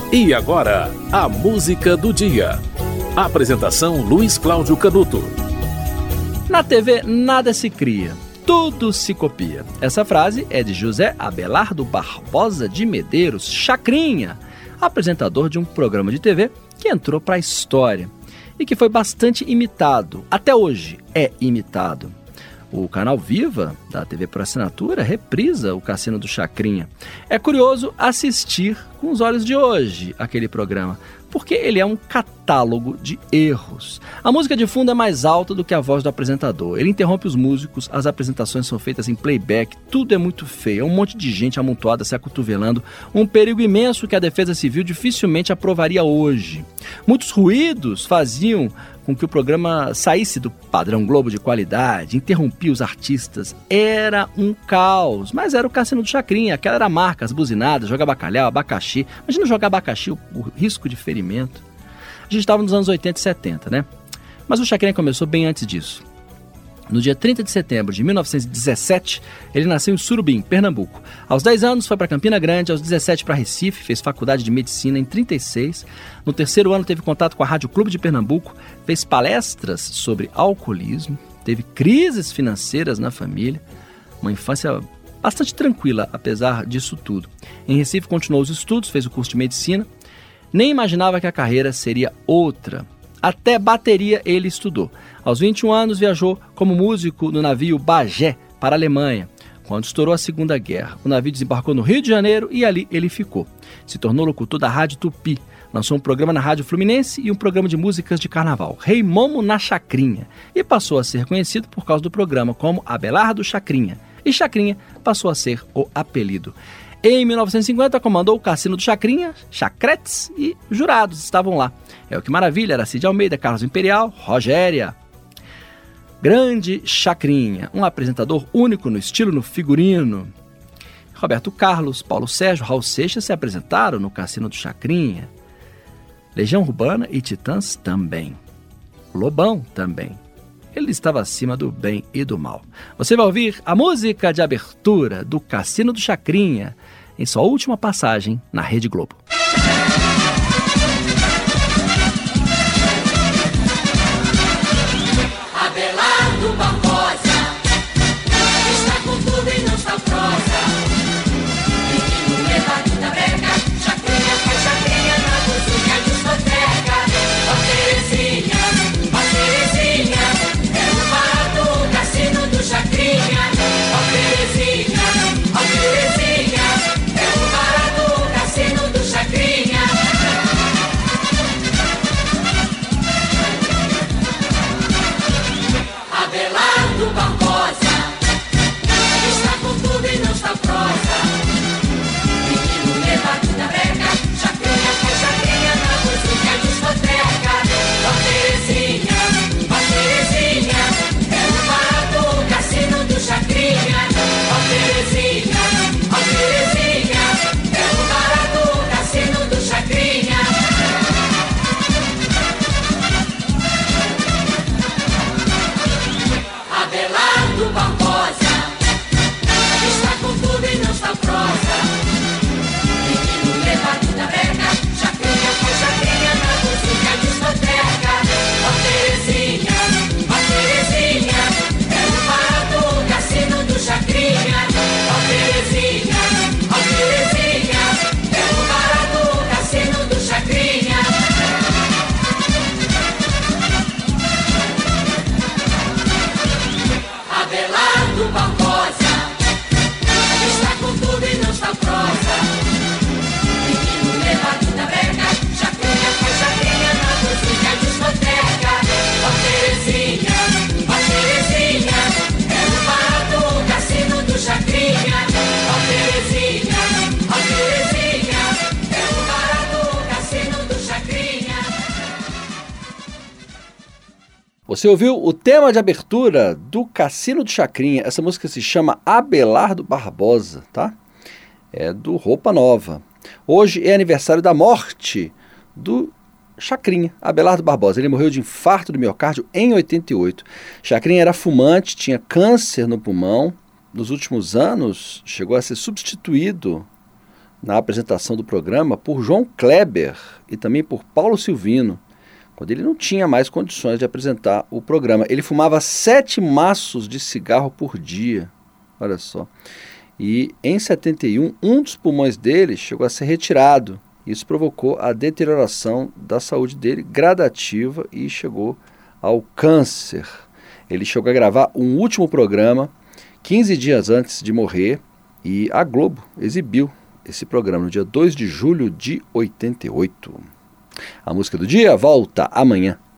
E agora, a música do dia. Apresentação Luiz Cláudio Canuto. Na TV nada se cria, tudo se copia. Essa frase é de José Abelardo Barbosa de Medeiros, Chacrinha, apresentador de um programa de TV que entrou para a história e que foi bastante imitado. Até hoje é imitado. O canal Viva, da TV por assinatura, reprisa o Cassino do Chacrinha. É curioso assistir com os olhos de hoje aquele programa, porque ele é um catálogo de erros. A música de fundo é mais alta do que a voz do apresentador. Ele interrompe os músicos, as apresentações são feitas em playback, tudo é muito feio. É um monte de gente amontoada se acotovelando, um perigo imenso que a Defesa Civil dificilmente aprovaria hoje. Muitos ruídos faziam com que o programa saísse do padrão Globo de qualidade, interrompia os artistas. Era um caos, mas era o Cassino do Chacrinha, aquela era a marca, as buzinadas, jogar bacalhau, abacaxi. Imagina jogar abacaxi, o risco de ferimento. A gente estava nos anos 80 e 70, né? Mas o Chacrinha começou bem antes disso. No dia 30 de setembro de 1917, ele nasceu em Surubim, Pernambuco. Aos 10 anos foi para Campina Grande, aos 17 para Recife, fez faculdade de medicina em 36. No terceiro ano teve contato com a Rádio Clube de Pernambuco, fez palestras sobre alcoolismo, teve crises financeiras na família, uma infância bastante tranquila, apesar disso tudo. Em Recife continuou os estudos, fez o curso de medicina, nem imaginava que a carreira seria outra. Até bateria ele estudou. Aos 21 anos viajou como músico no navio Bagé para a Alemanha. Quando estourou a Segunda Guerra, o navio desembarcou no Rio de Janeiro e ali ele ficou. Se tornou locutor da Rádio Tupi. Lançou um programa na Rádio Fluminense e um programa de músicas de carnaval, Rei Momo na Chacrinha. E passou a ser conhecido por causa do programa como Abelardo Chacrinha. E Chacrinha passou a ser o apelido. Em 1950, comandou o Cassino do Chacrinha, Chacretes e jurados estavam lá. É o que maravilha, era Cid Almeida, Carlos Imperial, Rogéria. Grande Chacrinha, um apresentador único no estilo, no figurino. Roberto Carlos, Paulo Sérgio, Raul Seixas se apresentaram no Cassino do Chacrinha. Legião Urbana e Titãs também. Lobão também. Ele estava acima do bem e do mal. Você vai ouvir a música de abertura do Cassino do Chacrinha em sua última passagem na Rede Globo. Abelardo Barbosa está com tudo e não está prosa. Menino levado da breca, Chacrinha faz Chacrinha na música discoteca. Ó Terezinha, é o barato do Cassino do Chacrinha. Ó Terezinha, é o barato do Cassino do Chacrinha. Abelardo Barbosa está com tudo e não está prosa. Menino levado da breca, Chacrinha faz Chacrinha na música discoteca. Ó Terezinha, é o barato do Cassino do Chacrinha. Ó Terezinha, é o barato do Cassino do Chacrinha. Abelardo Barbosa está com tudo e não está prosa. Menino levado da breca, Chacrinha faz Chacrinha na música discoteca. Ó Terezinha, é o barato do Cassino do Chacrinha. Ó Terezinha, é o barato do Cassino do Chacrinha. Abelardo Barbosa está com tudo e não está prosa. Menino levado da breca, Chacrinha faz Chacrinha na música discoteca. Ó Terezinha, é o barato do Cassino do Chacrinha. Ó Terezinha, é o barato do Cassino do Chacrinha. Você ouviu o tema de abertura do Cassino do Chacrinha. Essa música se chama Abelardo Barbosa, tá? É do Roupa Nova. Hoje é aniversário da morte do Chacrinha, Abelardo Barbosa. Ele morreu de infarto do miocárdio em 88. Chacrinha era fumante, tinha câncer no pulmão. Nos últimos anos, chegou a ser substituído na apresentação do programa por João Kleber e também por Paulo Silvino, quando ele não tinha mais condições de apresentar o programa. Ele fumava 7 maços de cigarro por dia, olha só. E em 71, um dos pulmões dele chegou a ser retirado. Isso provocou a deterioração da saúde dele gradativa e chegou ao câncer. Ele chegou a gravar um último programa 15 dias antes de morrer e a Globo exibiu esse programa no dia 2 de julho de 88. A música do dia volta amanhã.